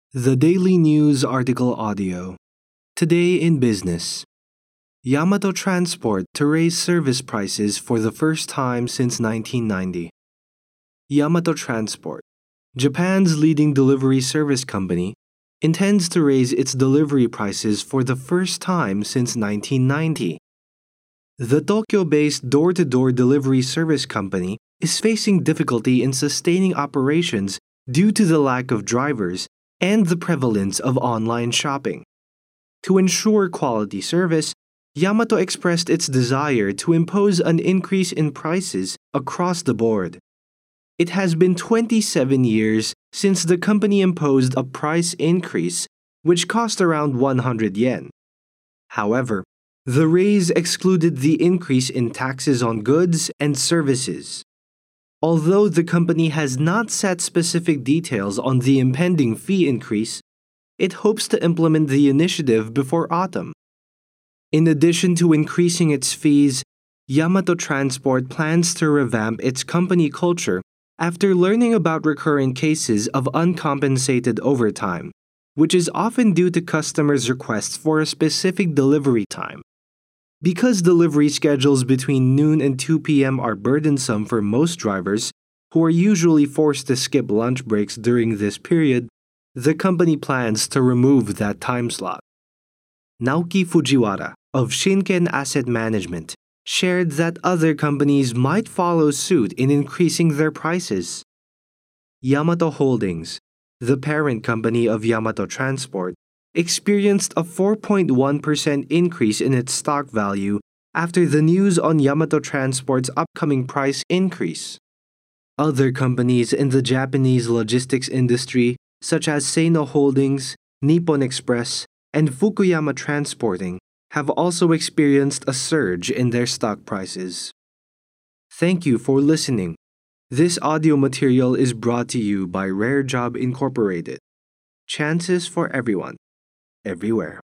The Daily News Article Audio. Today in Business. Yamato Transport to raise service prices for the first time since 1990. Yamato Transport, Japan's leading delivery service company, intends to raise its delivery prices for the first time since 1990. The Tokyo-based door-to-door delivery service company is facing difficulty in sustaining operations due to the lack of drivers and the prevalence of online shopping. To ensure quality service, Yamato expressed its desire to impose an increase in prices across the board. It has been 27 years since the company imposed a price increase, which cost around 100 yen. However, the raise excluded the increase in taxes on goods and services. Although the company has not set specific details on the impending fee increase, it hopes to implement the initiative before autumn. In addition to increasing its fees, Yamato Transport plans to revamp its company culture after learning about recurring cases of uncompensated overtime, which is often due to customers' requests for a specific delivery time. Because delivery schedules between noon and 2 p.m. are burdensome for most drivers, who are usually forced to skip lunch breaks during this period, the company plans to remove that time slot. Naoki Fujiwara of Shinken Asset Management shared that other companies might follow suit in increasing their prices. Yamato Holdings, the parent company of Yamato Transport, experienced a 4.1% increase in its stock value after the news on Yamato Transport's upcoming price increase. Other companies in the Japanese logistics industry, such as Seino Holdings, Nippon Express, and Fukuyama Transporting, have also experienced a surge in their stock prices. Thank you for listening. This audio material is brought to you by Rare Job Incorporated. Chances for everyone, everywhere.